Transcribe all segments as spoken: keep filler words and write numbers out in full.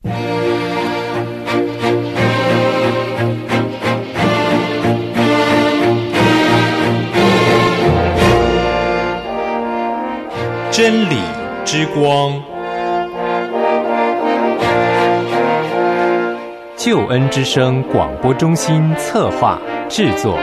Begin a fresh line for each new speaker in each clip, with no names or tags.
真理之光，
救恩之声广播中心策划制作。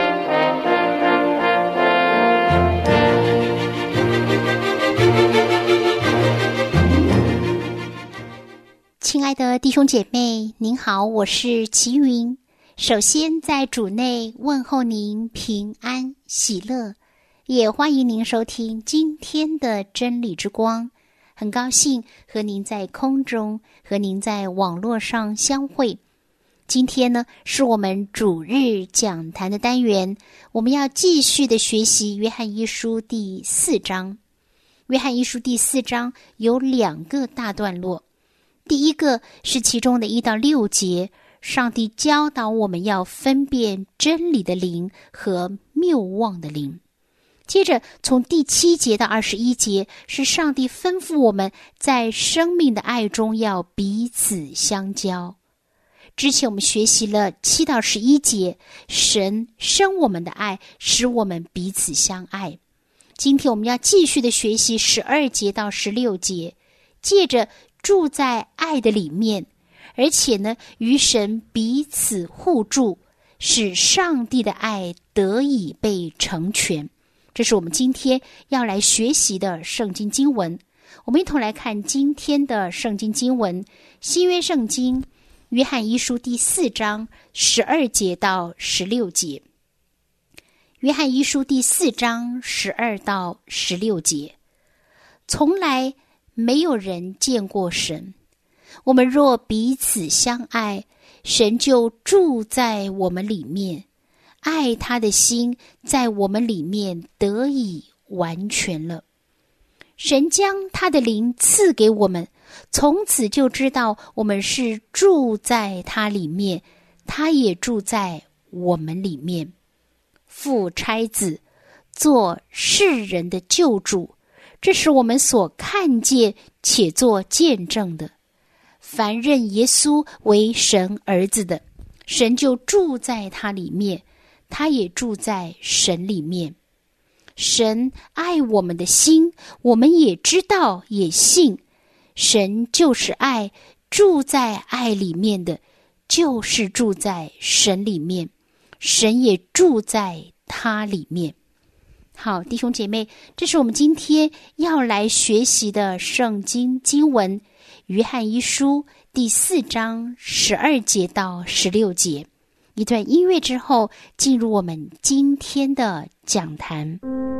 亲爱的弟兄姐妹，您好，我是齐云。首先在主内问候您平安喜乐，也欢迎您收听今天的真理之光。很高兴和您在空中，和您在网络上相会。今天呢，是我们主日讲坛的单元，我们要继续的学习约翰一书第四章。约翰一书第四章有两个大段落，第一个是其中的一到六节，上帝教导我们要分辨真理的灵和谬妄的灵。接着从第七节到二十一节，是上帝吩咐我们在生命的爱中要彼此相交。之前我们学习了七到十一节，神生我们的爱，使我们彼此相爱。今天我们要继续的学习十二节到十六节，借着住在爱的里面，而且呢，与神彼此互助，使上帝的爱得以被成全。这是我们今天要来学习的圣经经文。我们一同来看今天的圣经经文，新约圣经约翰一书第四章十二节到十六节。约翰一书第四章十二到十六节，从来没有人见过神，我们若彼此相爱，神就住在我们里面，爱他的心在我们里面得以完全了。神将他的灵赐给我们，从此就知道我们是住在他里面，他也住在我们里面。父差子做世人的救主，这是我们所看见且做见证的。凡认耶稣为神儿子的，神就住在他里面，他也住在神里面。神爱我们的心，我们也知道也信。神就是爱，住在爱里面的，就是住在神里面，神也住在他里面。好，弟兄姐妹，这是我们今天要来学习的圣经经文，约翰一书第四章十二节到十六节。一段音乐之后，进入我们今天的讲坛。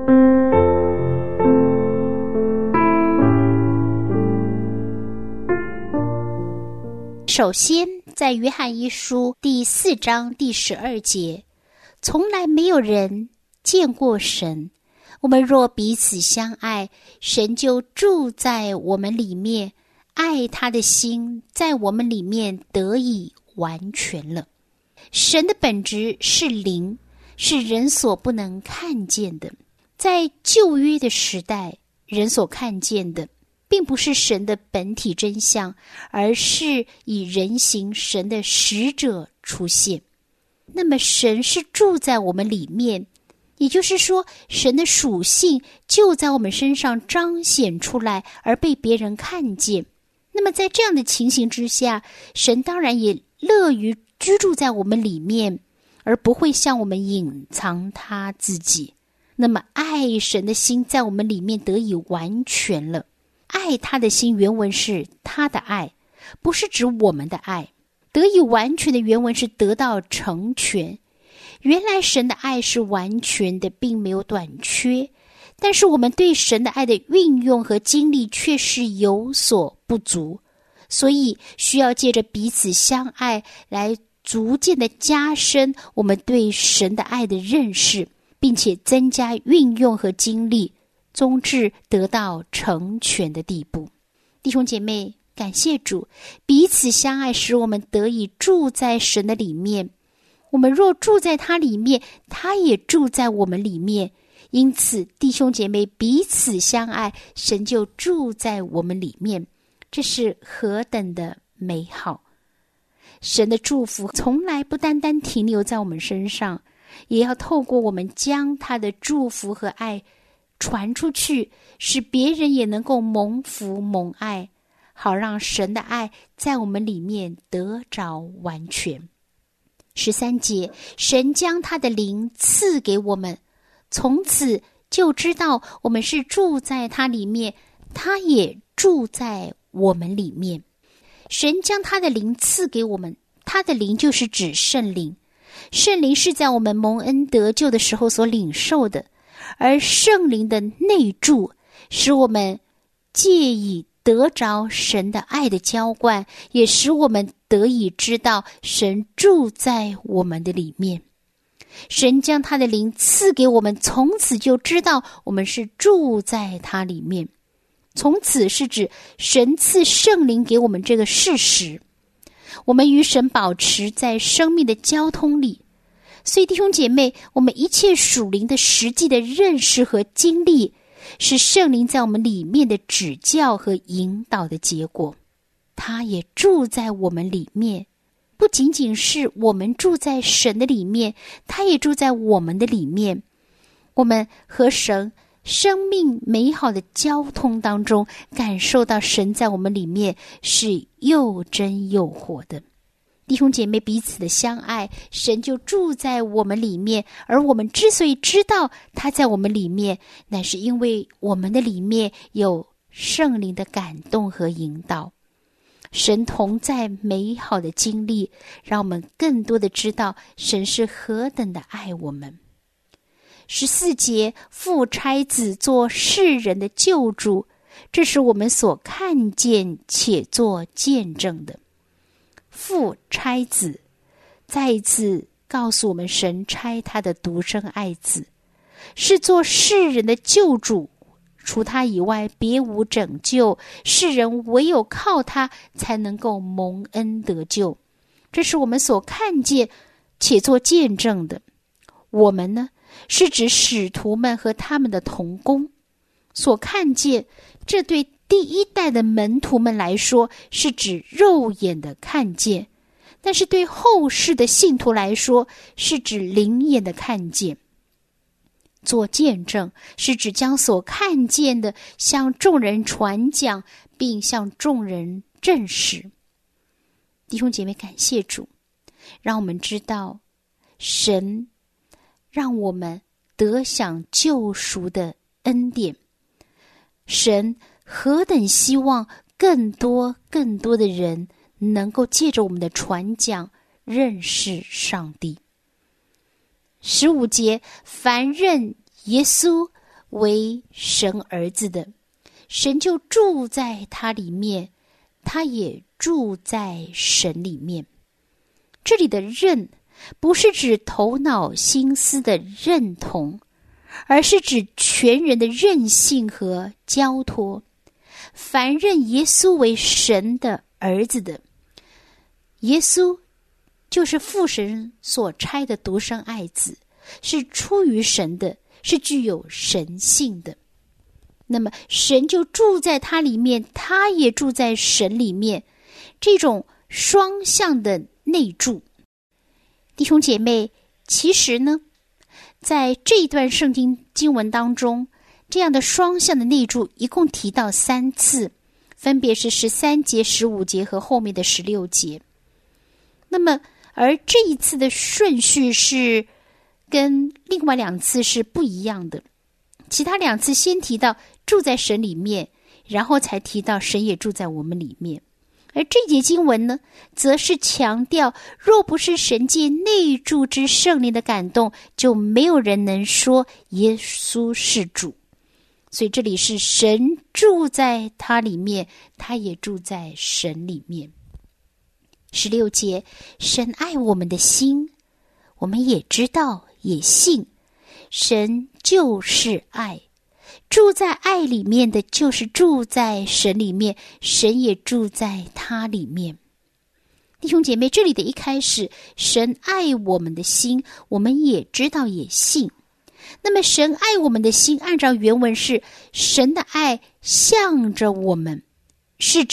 首先，在约翰一书第四章第十二节，从来没有人见过神，我们若彼此相爱，神就住在我们里面，爱他的心在我们里面得以完全了。神的本质是灵，是人所不能看见的。在旧约的时代，人所看见的并不是神的本体真相，而是以人形神的使者出现。那么神是住在我们里面，也就是说，神的属性就在我们身上彰显出来，而被别人看见。那么在这样的情形之下，神当然也乐于居住在我们里面，而不会向我们隐藏他自己。那么爱神的心在我们里面得以完全了。爱他的心原文是他的爱，不是指我们的爱。得以完全的原文是得到成全。原来神的爱是完全的，并没有短缺，但是我们对神的爱的运用和经历却是有所不足，所以需要借着彼此相爱来逐渐的加深我们对神的爱的认识，并且增加运用和经历，终至得到成全的地步。弟兄姐妹，感谢主，彼此相爱使我们得以住在神的里面。我们若住在他里面，他也住在我们里面。因此，弟兄姐妹彼此相爱，神就住在我们里面。这是何等的美好。神的祝福从来不单单停留在我们身上，也要透过我们将他的祝福和爱传出去，使别人也能够蒙福蒙爱，好让神的爱在我们里面得着完全。十三节，神将他的灵赐给我们，从此就知道我们是住在他里面，他也住在我们里面。神将他的灵赐给我们，他的灵就是指圣灵。圣灵是在我们蒙恩得救的时候所领受的，而圣灵的内住使我们借以得着神的爱的浇灌，也使我们得以知道神住在我们的里面。神将他的灵赐给我们，从此就知道我们是住在他里面。从此是指神赐圣灵给我们这个事实，我们与神保持在生命的交通里。所以弟兄姐妹，我们一切属灵的实际的认识和经历，是圣灵在我们里面的指教和引导的结果。他也住在我们里面，不仅仅是我们住在神的里面，他也住在我们的里面。我们和神生命美好的交通当中，感受到神在我们里面是又真又活的。弟兄姐妹彼此的相爱，神就住在我们里面，而我们之所以知道他在我们里面，乃是因为我们的里面有圣灵的感动和引导。神同在美好的经历，让我们更多的知道神是何等的爱我们。十四节，父差子做世人的救主，这是我们所看见且做见证的。父差子再一次告诉我们，神差他的独生爱子，是做世人的救主，除他以外别无拯救，世人唯有靠他才能够蒙恩得救。这是我们所看见且做见证的。我们呢，是指使徒们和他们的同工所看见，这对第一代的门徒们来说是指肉眼的看见，但是对后世的信徒来说是指灵眼的看见。做见证是指将所看见的向众人传讲，并向众人证实。弟兄姐妹，感谢主，让我们知道神让我们得享救赎的恩典。神何等希望更多更多的人能够借着我们的传讲认识上帝。十五节，凡认耶稣为神儿子的，神就住在他里面，他也住在神里面。这里的认不是指头脑心思的认同，而是指全人的韧性和交托。凡认耶稣为神的儿子的，耶稣就是父神所差的独生爱子，是出于神的，是具有神性的。那么神就住在他里面，他也住在神里面，这种双向的内住。弟兄姐妹，其实呢，在这一段圣经经文当中，这样的双向的内住一共提到三次，分别是十三节、十五节和后面的十六节。那么而这一次的顺序是跟另外两次是不一样的，其他两次先提到住在神里面，然后才提到神也住在我们里面。而这节经文呢，则是强调若不是神借内住之圣灵的感动，就没有人能说耶稣是主。所以这里是神住在他里面，他也住在神里面。十六节，神爱我们的心，我们也知道也信，神就是爱，住在爱里面的就是住在神里面，神也住在他里面。弟兄姐妹，这里的一开始，神爱我们的心，我们也知道也信。那么神爱我们的心，按照原文是神的爱向着我们，是指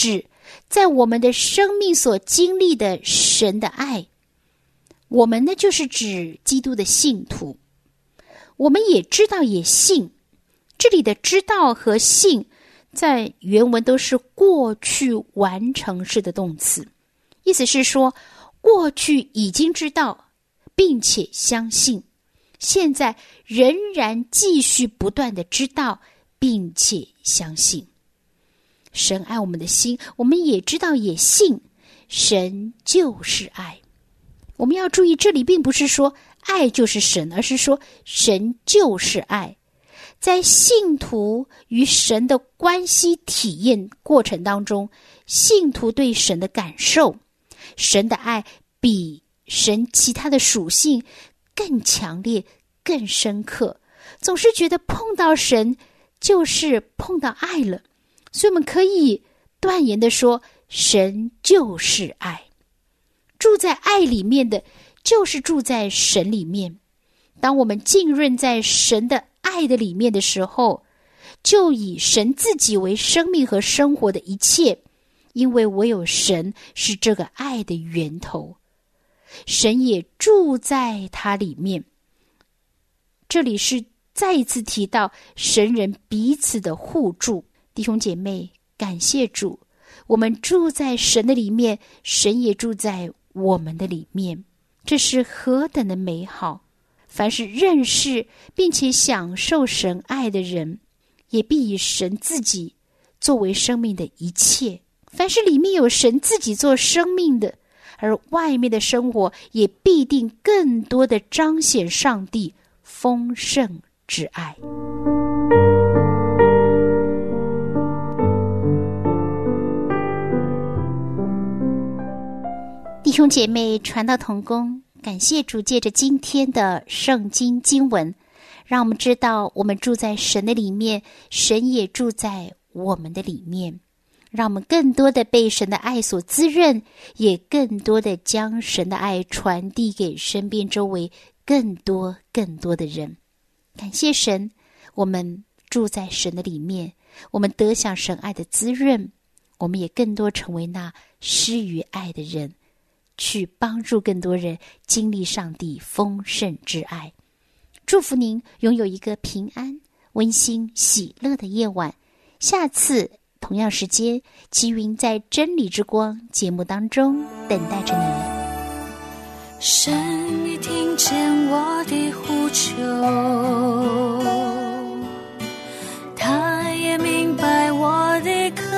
在我们的生命所经历的神的爱。我们呢，就是指基督的信徒。我们也知道也信，这里的知道和信在原文都是过去完成式的动词，意思是说过去已经知道并且相信，现在仍然继续不断的知道并且相信。神爱我们的心，我们也知道也信，神就是爱。我们要注意，这里并不是说爱就是神，而是说神就是爱。在信徒与神的关系体验过程当中，信徒对神的感受，神的爱比神其他的属性更强烈、更深刻，总是觉得碰到神就是碰到爱了。所以我们可以断言的说，神就是爱。住在爱里面的，就是住在神里面。当我们浸润在神的爱的里面的时候，就以神自己为生命和生活的一切，因为唯有神是这个爱的源头，神也住在它里面。这里是再一次提到神人彼此的互助。弟兄姐妹，感谢主，我们住在神的里面，神也住在我们的里面，这是何等的美好！凡是认识并且享受神爱的人，也必以神自己作为生命的一切。凡是里面有神自己做生命的，而外面的生活也必定更多的彰显上帝丰盛之爱。弟兄姐妹，传道同工，感谢主借着今天的圣经经文，让我们知道我们住在神的里面，神也住在我们的里面，让我们更多的被神的爱所滋润，也更多的将神的爱传递给身边周围更多更多的人。感谢神，我们住在神的里面，我们得享神爱的滋润，我们也更多成为那施予爱的人，去帮助更多人经历上帝丰盛之爱。祝福您拥有一个平安、温馨、喜乐的夜晚。下次同样时间，齐云在真理之光节目当中等待着您。
神已听见我的呼求，他也明白我的渴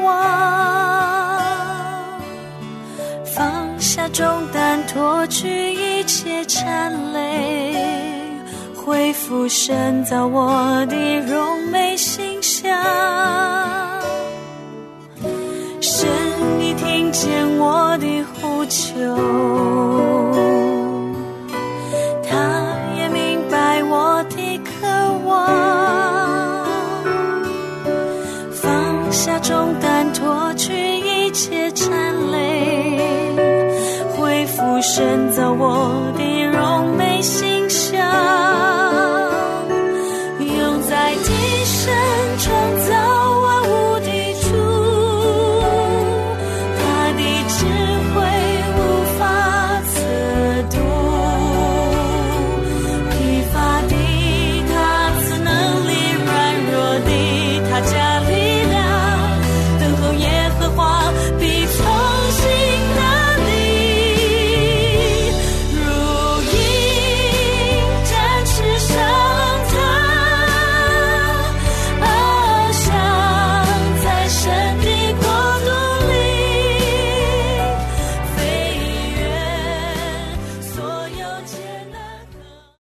望，放下重担，脱去一切缠累，恢复神造我的荣美形象。神已听见我的呼求，他也明白我的渴望，放下重担，脱去一切缠累，恢复神造我的荣美形象，用在地神创造万物的主，他的智慧无法测度，疲乏的他赐能力，软弱的他加力量，等候耶和华必从新能力，如鹰展翅上腾，翱翔